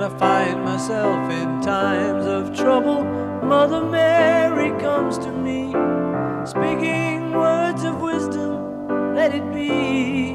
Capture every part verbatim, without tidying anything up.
I find myself in times of trouble, Mother Mary comes to me, speaking words of wisdom, let it be.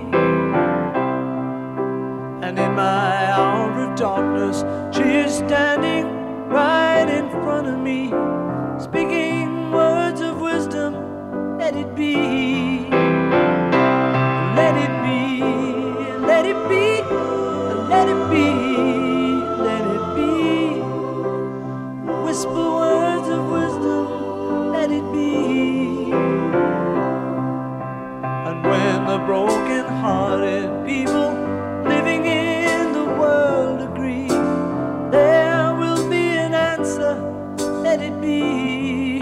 And in my hour of darkness, she is standing right in front of me, speaking words of wisdom, let it be. Let it be, let it be, let it be, let it be. Whisper words of wisdom, let it be. And when the broken-hearted people living in the world agree, there will be an answer, let it be.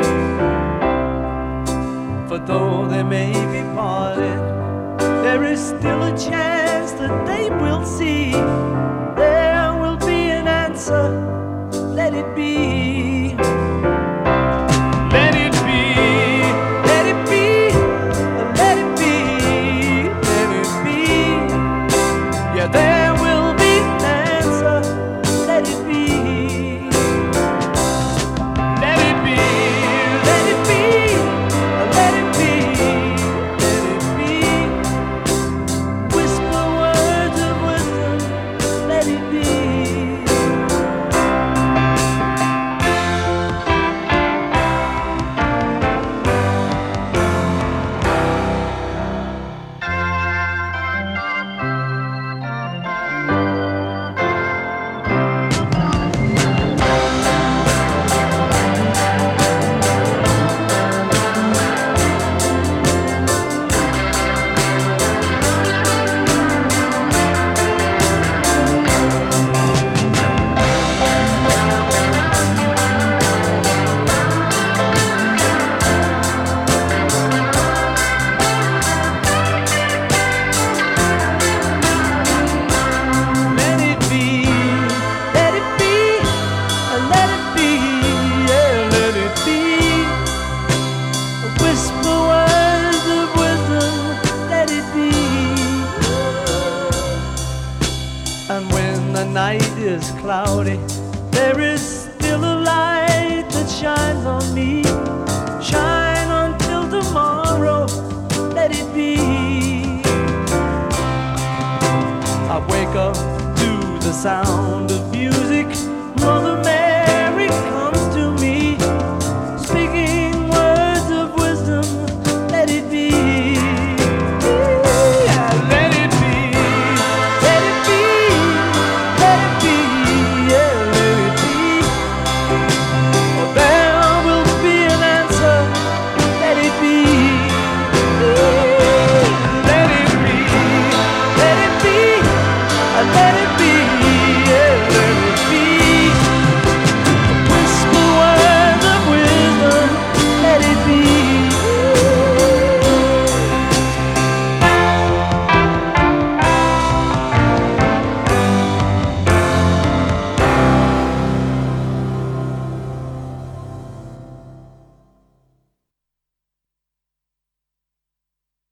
For though they may be parted, there is still a chance that they will see. There will be an answer, let it be. Let it be, let it be, let it be, let it be. Yeah, there will be an answer, let it be. Let it be, let it be, let it be, let it be. Whisper words of wisdom, let it be. And when the night is cloudy, there is still a light that shines on me. Shine until tomorrow, let it be. I wake up to the sound of music.